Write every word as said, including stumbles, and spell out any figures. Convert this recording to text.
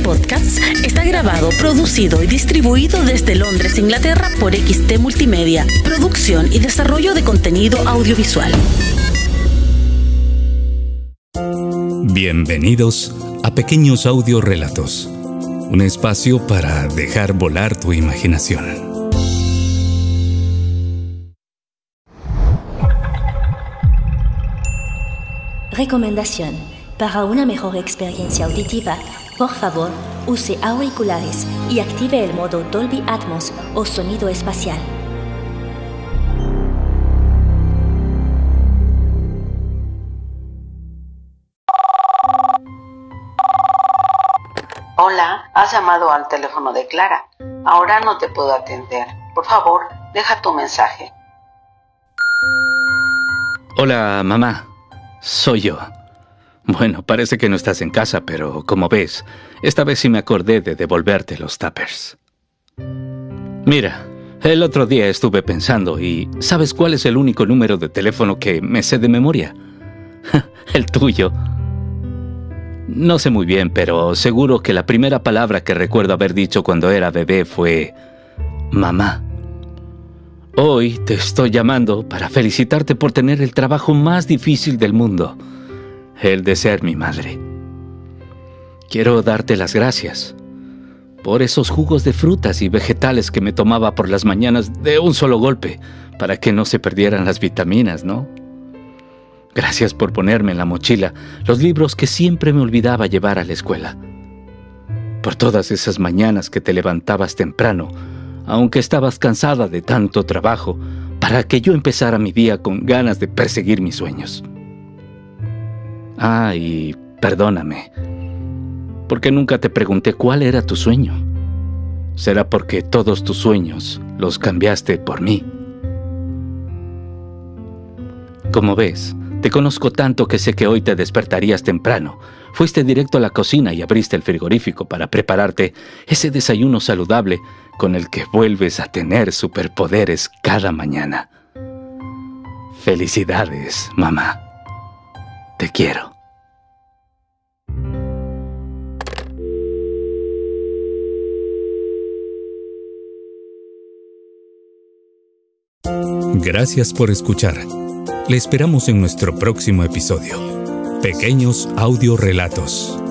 podcast está grabado, producido y distribuido desde Londres, Inglaterra por X T Multimedia, producción y desarrollo de contenido audiovisual. Bienvenidos a Pequeños Audiorelatos, un espacio para dejar volar tu imaginación. Recomendación: para una mejor experiencia auditiva, por favor, use auriculares y active el modo Dolby Atmos o sonido espacial. Hola, has llamado al teléfono de Clara. Ahora no te puedo atender. Por favor, deja tu mensaje. Hola, mamá. Soy yo. Bueno, parece que no estás en casa, pero como ves, esta vez sí me acordé de devolverte los tuppers. Mira, el otro día estuve pensando y ¿sabes cuál es el único número de teléfono que me sé de memoria? El tuyo. No sé muy bien, pero seguro que la primera palabra que recuerdo haber dicho cuando era bebé fue mamá. Hoy te estoy llamando para felicitarte por tener el trabajo más difícil del mundo, el de ser mi madre. Quiero darte las gracias por esos jugos de frutas y vegetales que me tomaba por las mañanas de un solo golpe, para que no se perdieran las vitaminas, ¿no? Gracias por ponerme en la mochila los libros que siempre me olvidaba llevar a la escuela. Por todas esas mañanas que te levantabas temprano, aunque estabas cansada de tanto trabajo, para que yo empezara mi día con ganas de perseguir mis sueños. Ah, y perdóname, porque nunca te pregunté cuál era tu sueño. ¿Será porque todos tus sueños los cambiaste por mí? Como ves, te conozco tanto que sé que hoy te despertarías temprano. Fuiste directo a la cocina y abriste el frigorífico para prepararte ese desayuno saludable con el que vuelves a tener superpoderes cada mañana. Felicidades, mamá. Te quiero. Gracias por escuchar. Le esperamos en nuestro próximo episodio. Pequeños Audiorelatos.